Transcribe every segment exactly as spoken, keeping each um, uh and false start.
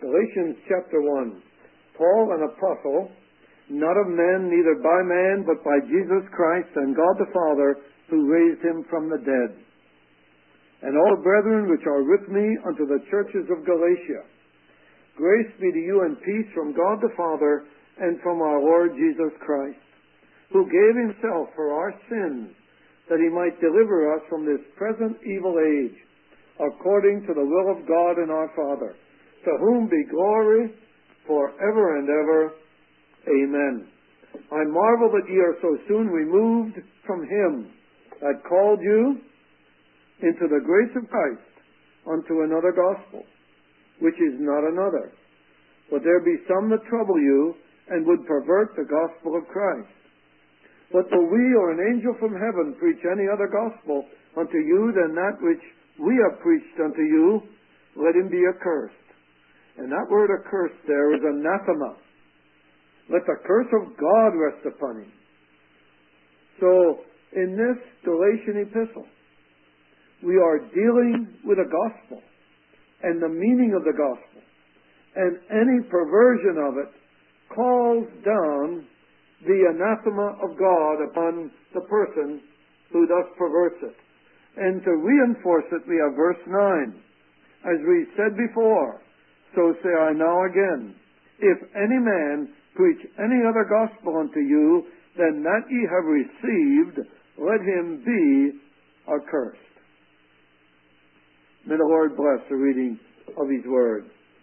Galatians chapter one. Paul, an apostle, not of men, neither by man, but by Jesus Christ and God the Father, who raised him from the dead. And all brethren which are with me unto the churches of Galatia. Grace be to you and peace from God the Father and from our Lord Jesus Christ, who gave himself for our sins, that he might deliver us from this present evil age, according to the will of God and our Father, to whom be glory forever and ever. Amen. I marvel that ye are so soon removed from him that called you into the grace of Christ unto another gospel, which is not another. But there be some that trouble you, and would pervert the gospel of Christ. But though we or an angel from heaven preach any other gospel unto you than that which we have preached unto you, let him be accursed. And that word accursed there is anathema. Let the curse of God rest upon him. So, in this Galatian epistle, we are dealing with a gospel and the meaning of the gospel. And any perversion of it calls down the anathema of God upon the person who thus perverts it. And to reinforce it, we have verse nine. As we said before, so say I now again, if any man preach any other gospel unto you than that ye have received, let him be accursed. May the Lord bless the reading of his word.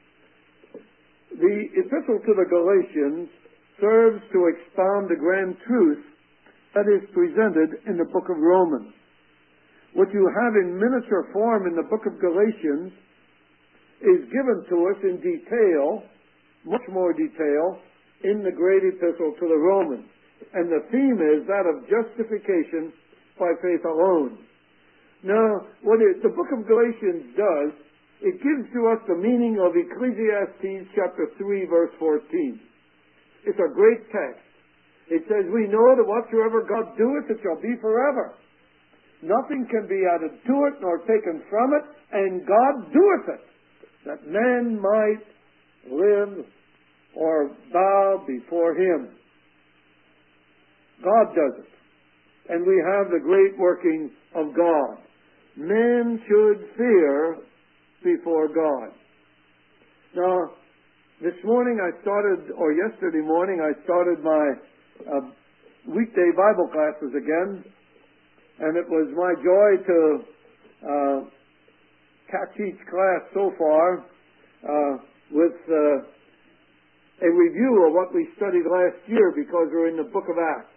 The epistle to the Galatians serves to expound the grand truth that is presented in the book of Romans. What you have in miniature form in the book of Galatians is given to us in detail, much more detail, in the great epistle to the Romans. And the theme is that of justification by faith alone. Now, what it, the book of Galatians does, it gives to us the meaning of Ecclesiastes chapter three, verse fourteen. It's a great text. It says, we know that whatsoever God doeth, it shall be forever. Nothing can be added to it, nor taken from it, and God doeth it, that man might live or bow before him. God does it. And we have the great working of God. Men should fear before God. Now, this morning I started, or yesterday morning, I started my uh, weekday Bible classes again, and it was my joy to uh, catch each class so far uh, with uh, a review of what we studied last year, because we're in the book of Acts.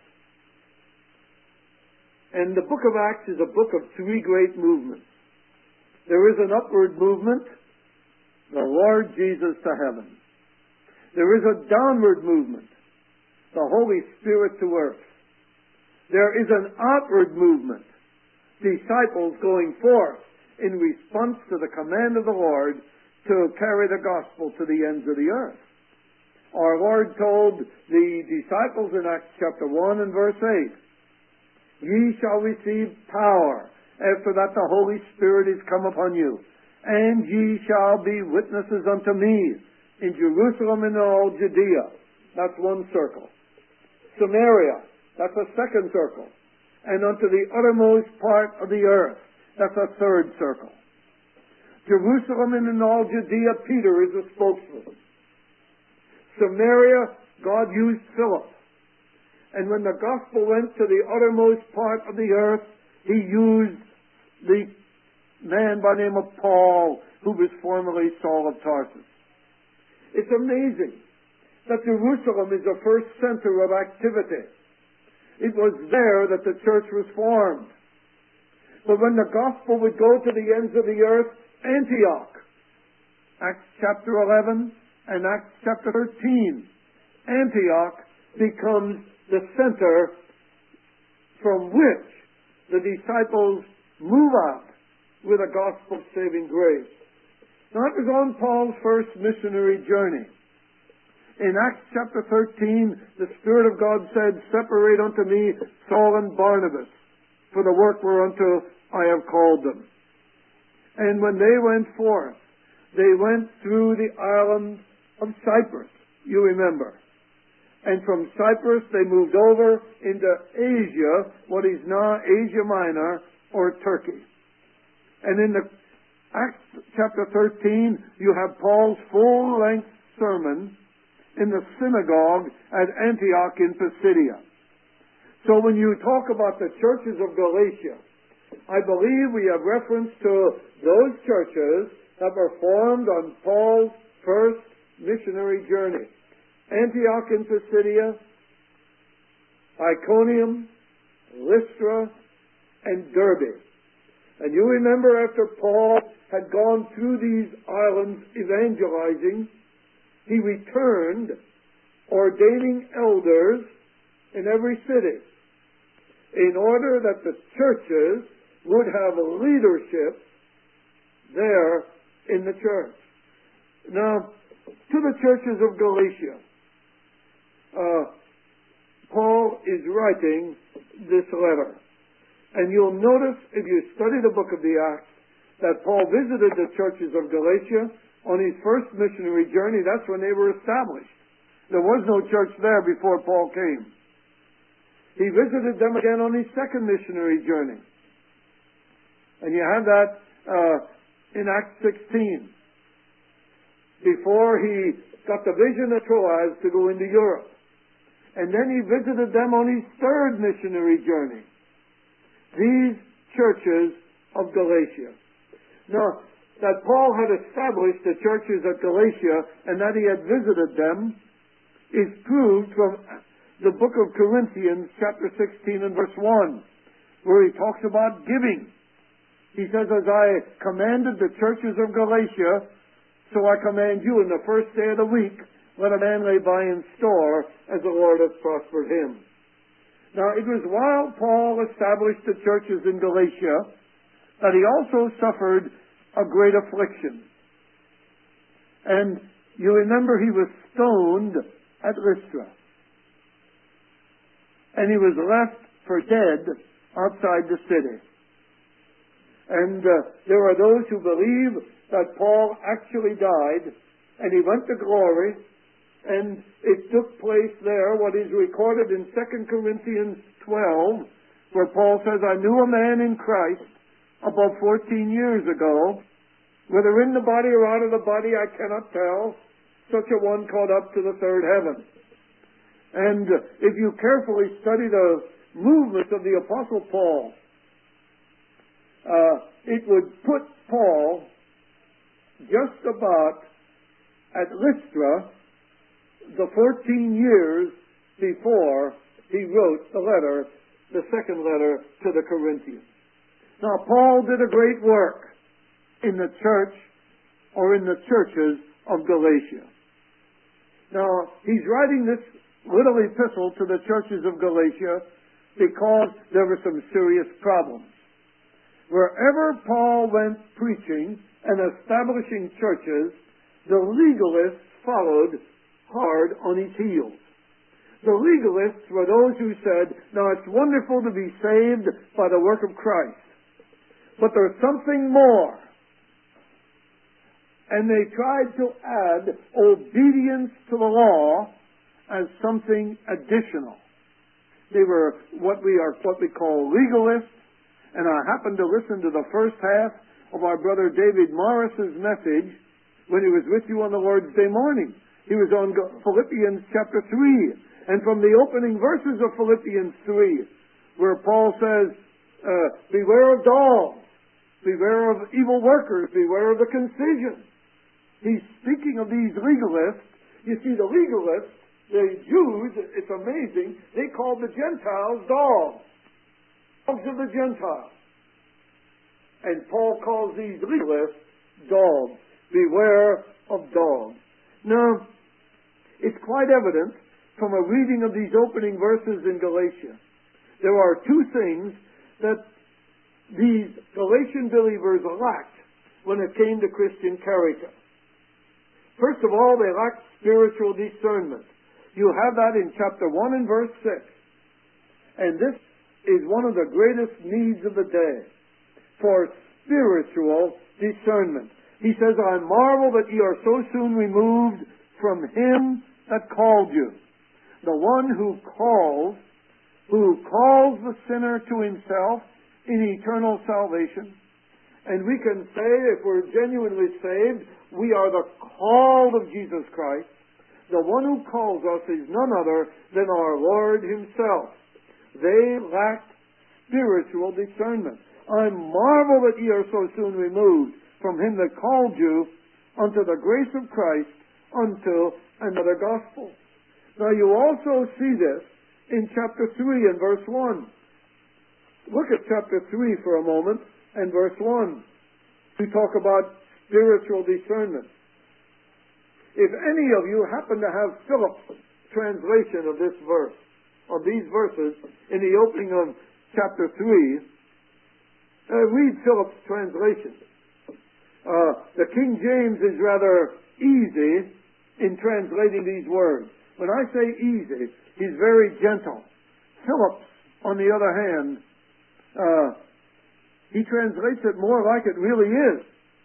And the book of Acts is a book of three great movements. There is an upward movement, the Lord Jesus to heaven. There is a downward movement, the Holy Spirit to earth. There is an outward movement, disciples going forth in response to the command of the Lord to carry the gospel to the ends of the earth. Our Lord told the disciples in Acts chapter one and verse eight, ye shall receive power after that the Holy Spirit is come upon you, and ye shall be witnesses unto me in Jerusalem and all Judea. That's one circle. Samaria, that's a second circle. And unto the uttermost part of the earth, that's a third circle. Jerusalem and in all Judea, Peter is a spokesman. Samaria, God used Philip. And when the gospel went to the uttermost part of the earth, he used the man by the name of Paul, who was formerly Saul of Tarsus. It's amazing that Jerusalem is the first center of activity. It was there that the church was formed. But when the gospel would go to the ends of the earth, Antioch, Acts chapter eleven and Acts chapter thirteen, Antioch becomes the center from which the disciples move out with a gospel-saving grace. Now, it was on Paul's first missionary journey. In Acts chapter thirteen, the Spirit of God said, separate unto me Saul and Barnabas for the work whereunto I have called them. And when they went forth, they went through the island of Cyprus, you remember. And from Cyprus they moved over into Asia, what is now Asia Minor or Turkey. And in the Acts chapter thirteen, you have Paul's full-length sermon in the synagogue at Antioch in Pisidia. So when you talk about the churches of Galatia, I believe we have reference to those churches that were formed on Paul's first missionary journey. Antioch in Pisidia, Iconium, Lystra, and Derbe. And you remember after Paul had gone through these islands evangelizing, he returned ordaining elders in every city in order that the churches would have leadership there in the church. Now, to the churches of Galatia, uh, Paul is writing this letter. And you'll notice, if you study the book of the Acts, that Paul visited the churches of Galatia on his first missionary journey. That's when they were established. There was no church there before Paul came. He visited them again on his second missionary journey. And you have that uh, in Acts sixteen. Before he got the vision of Troas to go into Europe. And then he visited them on his third missionary journey. These churches of Galatia. Now, that Paul had established the churches at Galatia and that he had visited them is proved from the book of Corinthians, chapter sixteen and verse one, where he talks about giving. He says, as I commanded the churches of Galatia, so I command you in the first day of the week, let a man lay by in store as the Lord hath prospered him. Now, it was while Paul established the churches in Galatia that he also suffered a great affliction. And you remember he was stoned at Lystra. And he was left for dead outside the city. And uh, there are those who believe that Paul actually died and he went to glory, and it took place there, what is recorded in Second Corinthians twelve, where Paul says, I knew a man in Christ above fourteen years ago, whether in the body or out of the body I cannot tell, such a one caught up to the third heaven. And uh, if you carefully study the movements of the Apostle Paul, uh, it would put Paul just about at Lystra the fourteen years before he wrote the letter, the second letter to the Corinthians. Now, Paul did a great work in the church or in the churches of Galatia. Now, he's writing this little epistle to the churches of Galatia because there were some serious problems. Wherever Paul went preaching and establishing churches, the legalists followed hard on his heels. The legalists were those who said, now it's wonderful to be saved by the work of Christ, but there's something more. And they tried to add obedience to the law as something additional. They were what we are, what we call legalists, and I happened to listen to the first half of our brother David Morris's message when he was with you on the Lord's Day morning. He was on Philippians chapter three, and from the opening verses of Philippians three, where Paul says, uh, beware of dogs, beware of evil workers, beware of the concision. He's speaking of these legalists. You see, the legalists, the Jews, it's amazing, they called the Gentiles dogs. Dogs of the Gentiles. And Paul calls these legalists dogs. Beware of dogs. Now, it's quite evident from a reading of these opening verses in Galatia. There are two things that these Galatian believers lacked when it came to Christian character. First of all, they lacked spiritual discernment. You have that in chapter one and verse six. And this is one of the greatest needs of the day, for spiritual discernment. He says, I marvel that ye are so soon removed from him that called you. The one who calls, who calls the sinner to himself in eternal salvation. And we can say, if we're genuinely saved, we are the called of Jesus Christ. The one who calls us is none other than our Lord himself. They lacked spiritual discernment. I marvel that ye are so soon removed from him that called you unto the grace of Christ, unto another gospel. Now you also see this in chapter three and verse one. Look at chapter three for a moment and verse one. We talk about spiritual discernment. If any of you happen to have Philip's translation of this verse, of these verses, in the opening of chapter three, uh, read Philip's translation. Uh, the King James is rather easy in translating these words. When I say easy, he's very gentle. Philip's, on the other hand, uh, he translates it more like it really is.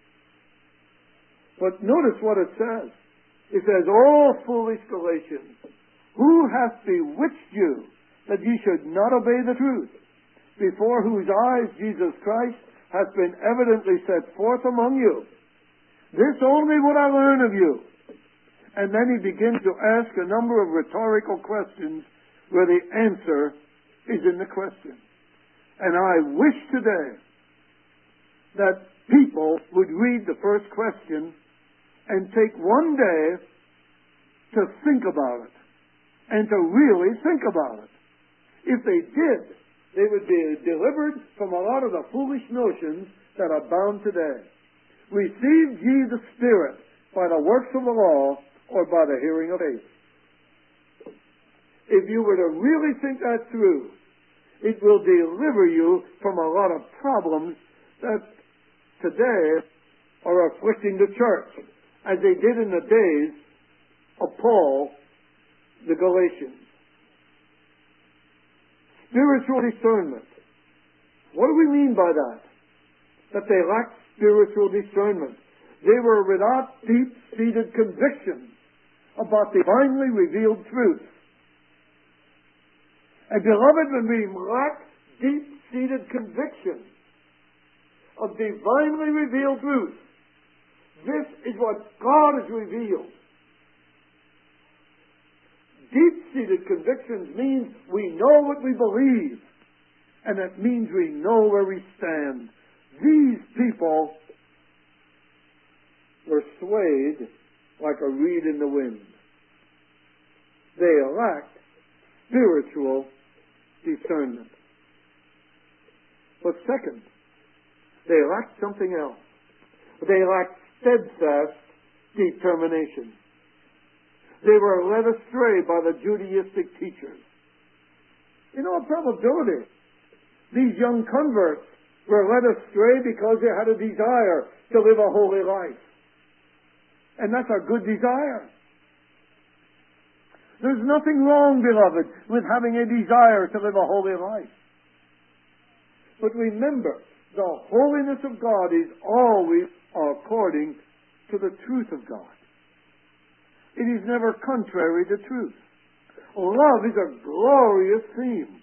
But notice what it says. It says, O foolish Galatians, who hath bewitched you that ye should not obey the truth, before whose eyes Jesus Christ hath been evidently set forth among you? This only would I learn of you. And then he begins to ask a number of rhetorical questions where the answer is in the question. And I wish today that people would read the first question and take one day to think about it and to really think about it. If they did, they would be delivered from a lot of the foolish notions that abound today. Received ye the Spirit by the works of the law or by the hearing of faith? If you were to really think that through, it will deliver you from a lot of problems that today are afflicting the church, as they did in the days of Paul, the Galatians. Spiritual discernment. What do we mean by that? That they lacked spiritual discernment. They were without deep-seated conviction about divinely revealed truth. And beloved, when we lack deep-seated conviction of divinely revealed truth, this is what God has revealed. Deep-seated convictions means we know what we believe, and it means we know where we stand. These people were swayed like a reed in the wind. They lacked spiritual discernment. But second, they lacked something else. They lacked steadfast determination. They were led astray by the Judaistic teachers. In all probability, these young converts were led astray because they had a desire to live a holy life. And that's a good desire. There's nothing wrong, beloved, with having a desire to live a holy life. But remember, the holiness of God is always according to the truth of God. It is never contrary to truth. Love is a glorious theme.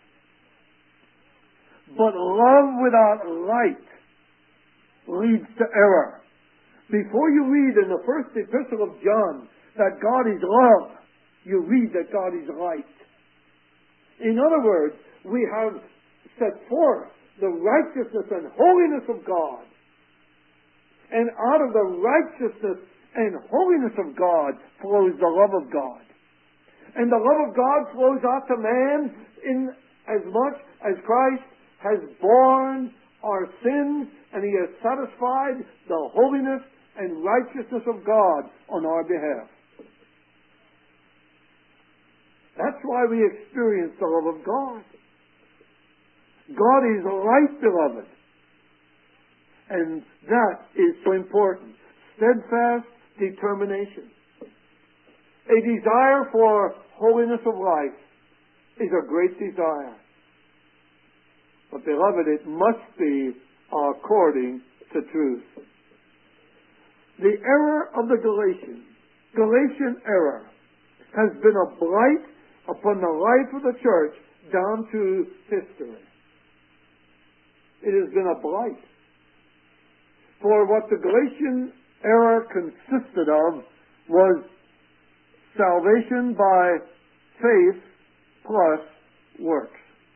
But love without light leads to error. Before you read in the first epistle of John that God is love, you read that God is light. In other words, we have set forth the righteousness and holiness of God. And out of the righteousness and holiness of God flows the love of God. And the love of God flows out to man in as much as Christ has borne our sins and He has satisfied the holiness and righteousness of God on our behalf. That's why we experience the love of God. God is light, beloved. And that is so important. Steadfast determination. A desire for holiness of life is a great desire. But beloved, it must be according to truth. The error of the Galatians, Galatian error, has been a blight upon the life of the church down to history. It has been a blight. For what the Galatian error consisted of was salvation by faith plus works.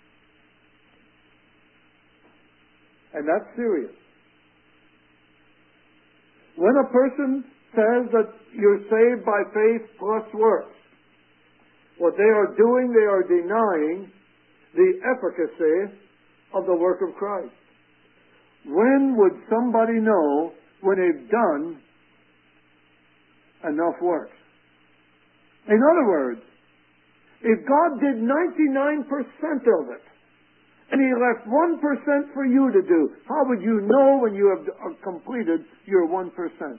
And that's serious. When a person says that you're saved by faith plus works, what they are doing, they are denying the efficacy of the work of Christ. When would somebody know when they've done enough works? In other words, if God did ninety-nine percent of it, and He left one percent for you to do, how would you know when you have completed your one percent?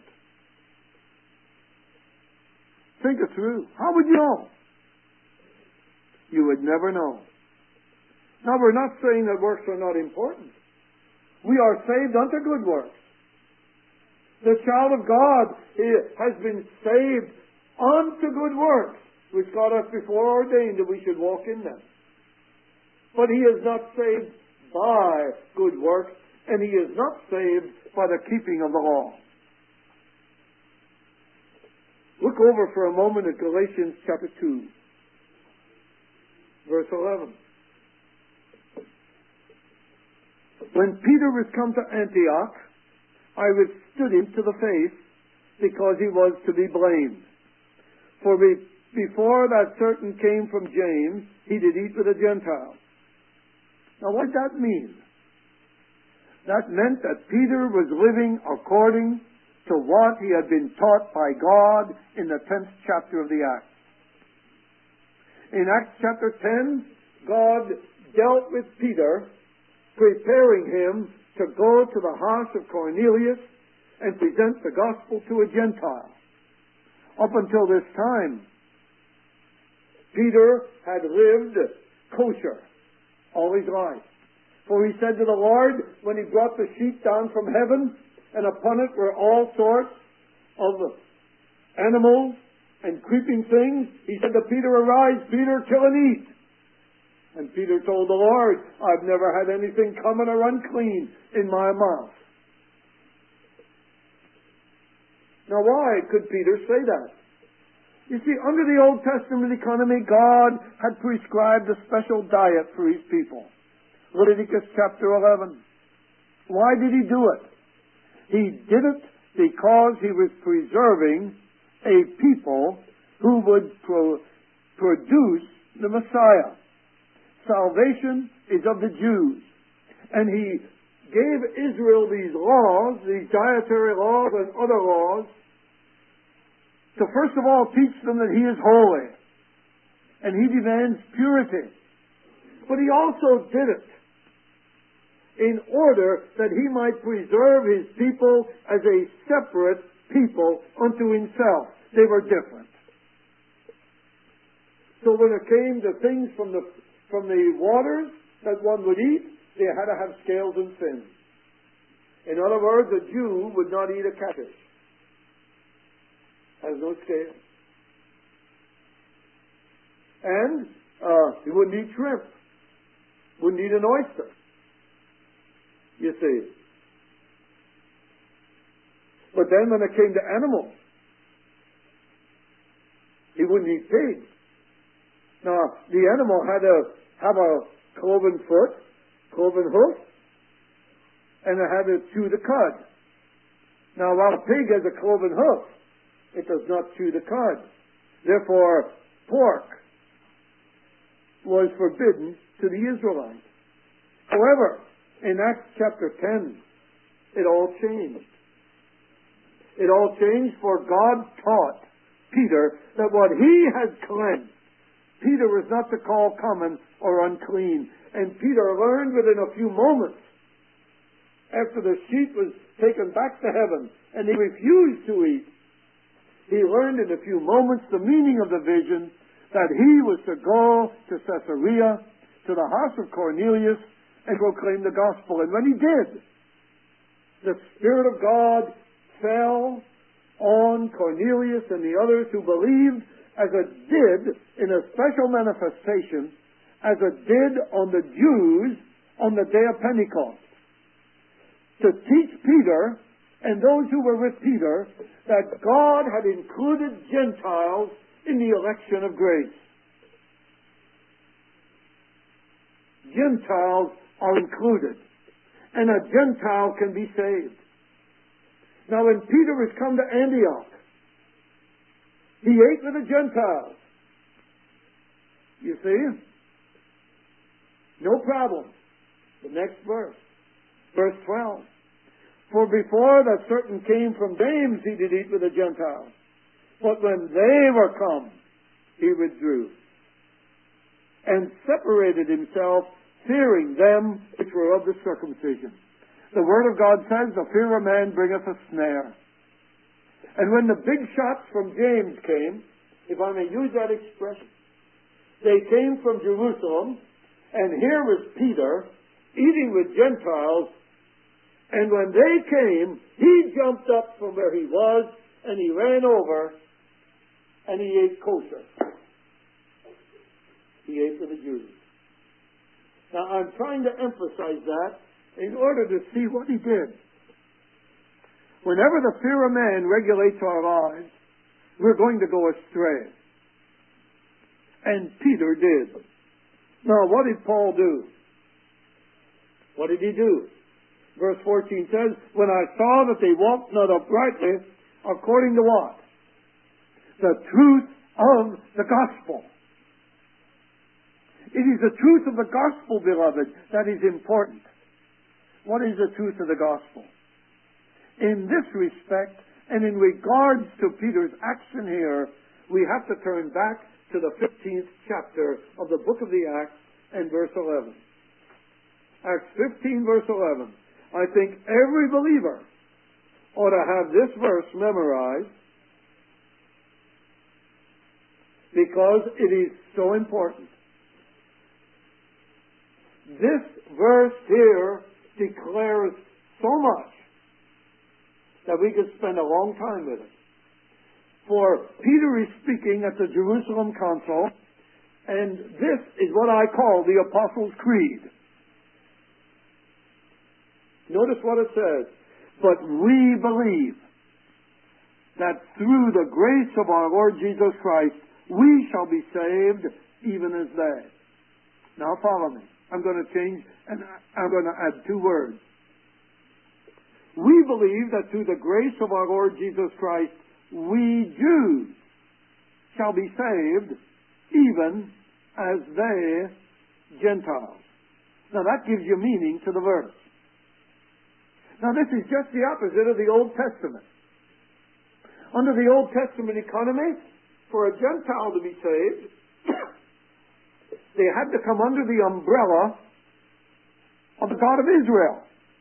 Think it through. How would you know? You would never know. Now, we're not saying that works are not important. We are saved unto good works. The child of God has been saved unto good works, which God hath before ordained that we should walk in them. But He is not saved by good works, and He is not saved by the keeping of the law. Look over for a moment at Galatians chapter two, verse eleven. When Peter was come to Antioch, I withstood him to the face, because he was to be blamed. For be, before that certain came from James, he did eat with the Gentiles. Now what did that mean? That meant that Peter was living according to what he had been taught by God in the tenth chapter of the Acts. In Acts chapter ten, God dealt with Peter, preparing him to go to the house of Cornelius and present the gospel to a Gentile. Up until this time, Peter had lived kosher all his life. For he said to the Lord, when He brought the sheet down from heaven, and upon it were all sorts of animals and creeping things, He said to Peter, arise, Peter, kill and eat. And Peter told the Lord, I've never had anything common or unclean in my mouth. Now why could Peter say that? You see, under the Old Testament economy, God had prescribed a special diet for His people. Leviticus chapter eleven. Why did He do it? He did it because He was preserving a people who would pro- produce the Messiah. Salvation is of the Jews. And He gave Israel these laws, these dietary laws and other laws, to first of all teach them that He is holy. And He demands purity. But He also did it in order that He might preserve His people as a separate people unto Himself. They were different. So when it came to things from the from the waters that one would eat, they had to have scales and fins. In other words, a Jew would not eat a catfish. Has no scale. And uh, he wouldn't eat shrimp. Wouldn't eat an oyster. You see. But then when it came to animals, he wouldn't eat pigs. Now, the animal had to have a cloven foot, cloven hoof, and it had to chew the cud. Now, while a pig has a cloven hoof, it does not chew the cud. Therefore, pork was forbidden to the Israelites. However, in Acts chapter ten, it all changed. It all changed, for God taught Peter that what He had cleansed, Peter was not to call common or unclean. And Peter learned within a few moments, after the sheet was taken back to heaven, and he refused to eat, he learned in a few moments the meaning of the vision, that he was to go to Caesarea, to the house of Cornelius, and proclaim the gospel. And when he did, the Spirit of God fell on Cornelius and the others who believed, as it did in a special manifestation, as it did on the Jews on the day of Pentecost, to teach Peter and those who were with Peter that God had included Gentiles in the election of grace. Gentiles are included, and a Gentile can be saved. Now, when Peter was come to Antioch, he ate with the Gentiles. You see? No problem. The next verse. Verse twelve. For before that certain came from James, he did eat with the Gentiles. But when they were come, he withdrew, and separated himself, fearing them which were of the circumcision. The Word of God says, the fear of man bringeth a snare. And when the big shots from James came, if I may use that expression, they came from Jerusalem, and here was Peter eating with Gentiles, and when they came, he jumped up from where he was, and he ran over, and he ate kosher. He ate with the Jews. Now, I'm trying to emphasize that in order to see what he did. Whenever the fear of man regulates our lives, we're going to go astray. And Peter did. Now, what did Paul do? What did he do? Verse fourteen says, when I saw that they walked not uprightly, according to what? The truth of the gospel. It is the truth of the gospel, beloved, that is important. What is the truth of the gospel? In this respect, and in regards to Peter's action here, we have to turn back to the fifteenth chapter of the book of the Acts and verse eleven. Acts fifteen, verse eleven. I think every believer ought to have this verse memorized because it is so important. This verse here declares so much that we could spend a long time with it. For Peter is speaking at the Jerusalem Council, and this is what I call the Apostles' Creed. Notice what it says. But we believe that through the grace of our Lord Jesus Christ, we shall be saved even as they. Now follow me. I'm going to change, and I'm going to add two words. We believe that through the grace of our Lord Jesus Christ, we Jews shall be saved even as they Gentiles. Now that gives you meaning to the verse. Now this is just the opposite of the Old Testament. Under the Old Testament economy, for a Gentile to be saved, they had to come under the umbrella of the God of Israel.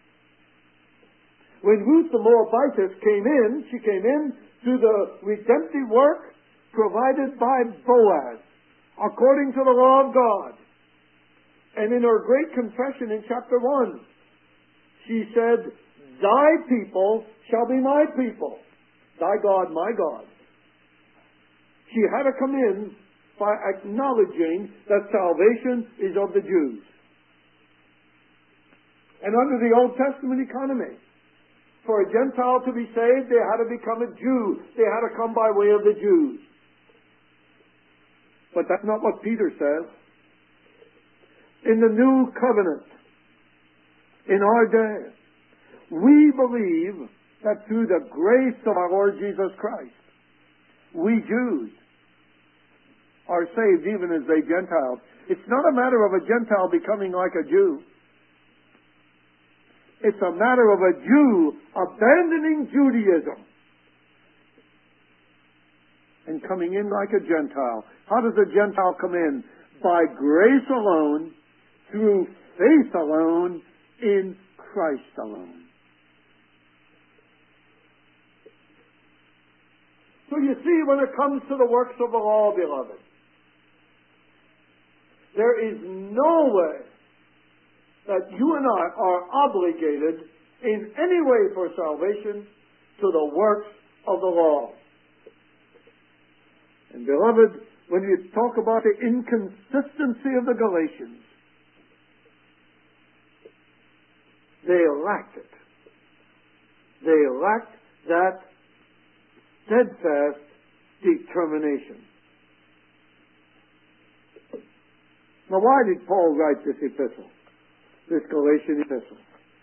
When Ruth the Moabitess came in, she came in through the redemptive work provided by Boaz, according to the law of God. And in her great confession in chapter one, she said, thy people shall be my people, thy God my God. She had to come in by acknowledging that salvation is of the Jews. And under the Old Testament economy, for a Gentile to be saved, they had to become a Jew. They had to come by way of the Jews. But that's not what Peter says. In the new covenant, in our day, we believe that through the grace of our Lord Jesus Christ, we Jews are saved even as they Gentiles. It's not a matter of a Gentile becoming like a Jew. It's a matter of a Jew abandoning Judaism and coming in like a Gentile. How does a Gentile come in? By grace alone, through faith alone, in Christ alone. So you see, when it comes to the works of the law, beloved, there is no way that you and I are obligated in any way for salvation to the works of the law. And beloved, when you talk about the inconsistency of the Galatians, they lacked it. They lacked that steadfast determination. Now, why did Paul write this epistle, this Galatian epistle?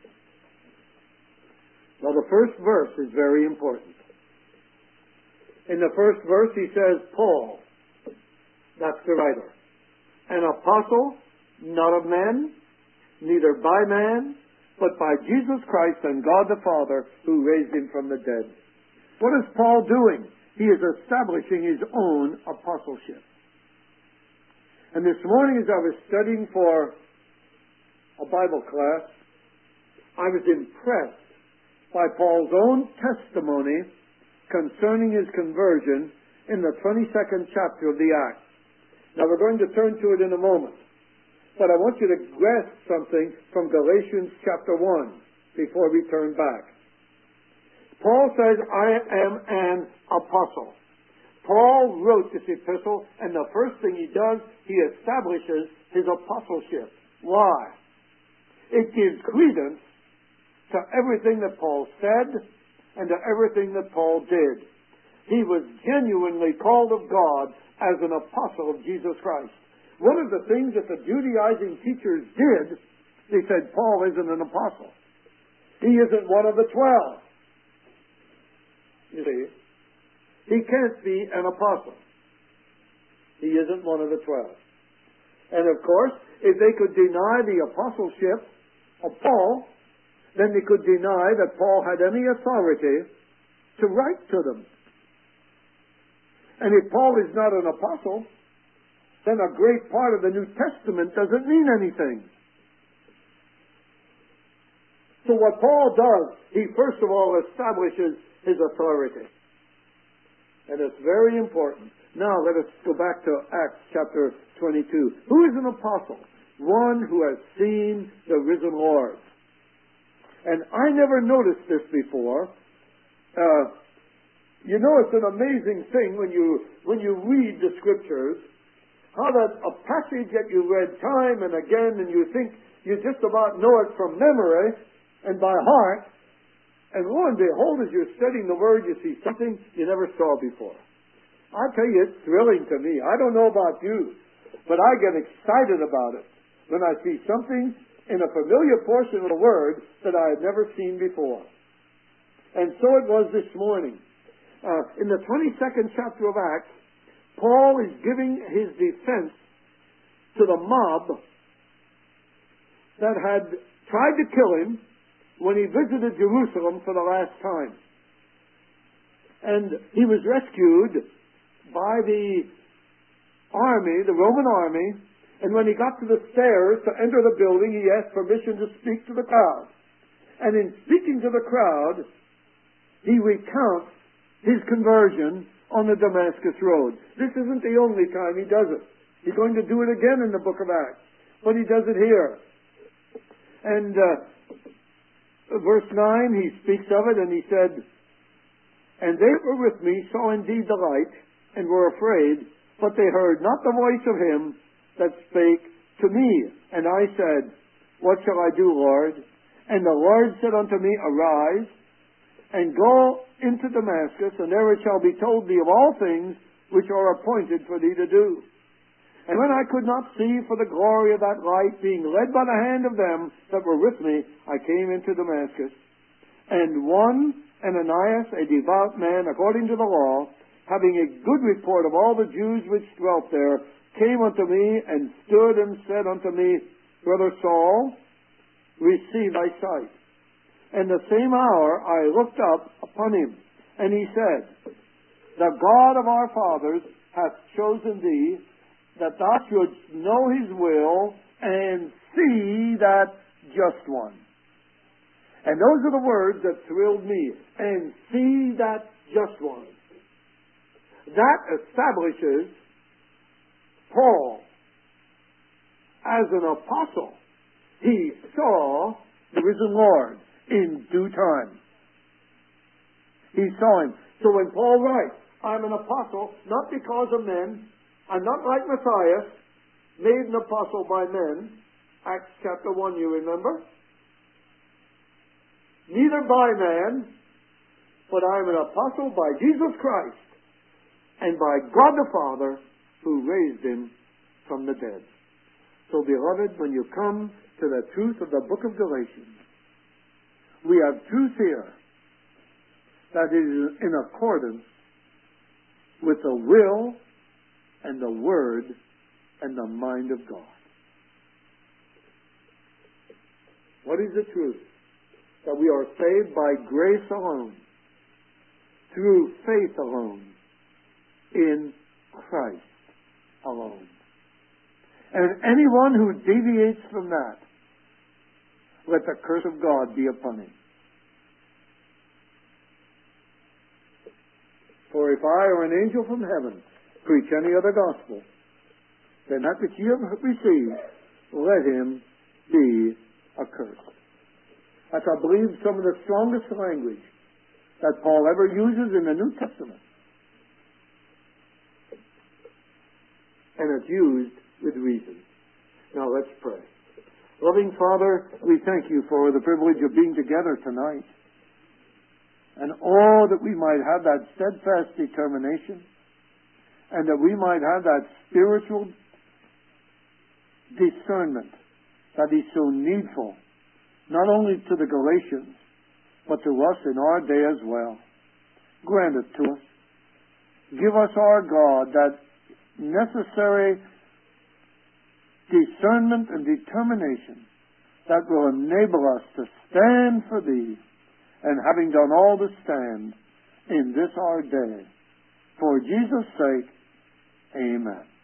Now, the first verse is very important. In the first verse, he says, Paul, that's the writer, an apostle, not of men, neither by man, but by Jesus Christ and God the Father, who raised him from the dead. What is Paul doing? He is establishing his own apostleship. And this morning, as I was studying for a Bible class, I was impressed by Paul's own testimony concerning his conversion in the twenty-second chapter of the Acts. Now, we're going to turn to it in a moment. But I want you to grasp something from Galatians chapter one before we turn back. Paul says, I am an apostle. Paul wrote this epistle, and the first thing he does, he establishes his apostleship. Why? It gives credence to everything that Paul said and to everything that Paul did. He was genuinely called of God as an apostle of Jesus Christ. One of the things that the Judaizing teachers did, they said, Paul isn't an apostle. He isn't one of the twelve. You see, he can't be an apostle. He isn't one of the twelve. And of course, if they could deny the apostleship of Paul, then they could deny that Paul had any authority to write to them. And if Paul is not an apostle, then a great part of the New Testament doesn't mean anything. So what Paul does, he first of all establishes his authority. And it's very important. Now let us go back to Acts chapter twenty-two. Who is an apostle? One who has seen the risen Lord. And I never noticed this before. Uh, you know, it's an amazing thing when you when you read the Scriptures, how that a passage that you read time and again, and you think you just about know it from memory and by heart, and lo and behold, as you're studying the Word, you see something you never saw before. I tell you, it's thrilling to me. I don't know about you, but I get excited about it when I see something in a familiar portion of the Word that I had never seen before. And so it was this morning. Uh, in the twenty-second chapter of Acts, Paul is giving his defense to the mob that had tried to kill him when he visited Jerusalem for the last time. And he was rescued by the army, the Roman army, and when he got to the stairs to enter the building, he asked permission to speak to the crowd. And in speaking to the crowd, he recounts his conversion on the Damascus Road. This isn't the only time he does it. He's going to do it again in the book of Acts, but he does it here. And uh, verse nine, he speaks of it, and he said, and they were with me, saw indeed the light, and were afraid, but they heard not the voice of him that spake to me. And I said, what shall I do, Lord? And the Lord said unto me, arise, and go into Damascus, and there it shall be told thee of all things which are appointed for thee to do. And when I could not see for the glory of that light, being led by the hand of them that were with me, I came into Damascus. And one, Ananias, a devout man according to the law, having a good report of all the Jews which dwelt there, came unto me and stood and said unto me, Brother Saul, receive thy sight. And the same hour I looked up upon him, and he said, the God of our fathers hath chosen thee, that thou shouldst know his will and see that just one. And those are the words that thrilled me. And see that just one. That establishes Paul as an apostle. He saw the risen Lord in due time. He saw him. So when Paul writes, I'm an apostle, not because of men, I'm not like Matthias, made an apostle by men, Acts chapter one, you remember? Neither by man, but I am an apostle by Jesus Christ and by God the Father who raised him from the dead. So, beloved, when you come to the truth of the book of Galatians, we have truth here that is in accordance with the will and the word and the mind of God. What is the truth? That we are saved by grace alone, through faith alone, in Christ alone. And anyone who deviates from that, let the curse of God be upon him. For if I or an angel from heaven preach any other gospel than that which ye have received, let him be accursed. That's, I believe, some of the strongest language that Paul ever uses in the New Testament. And it's used with reason. Now let's pray. Loving Father, we thank you for the privilege of being together tonight. And oh, that we might have that steadfast determination, and that we might have that spiritual discernment that is so needful, not only to the Galatians, but to us in our day as well. Grant it to us. Give us, our God, that necessary discernment and determination that will enable us to stand for Thee, and having done all to stand in this our day. For Jesus' sake, amen.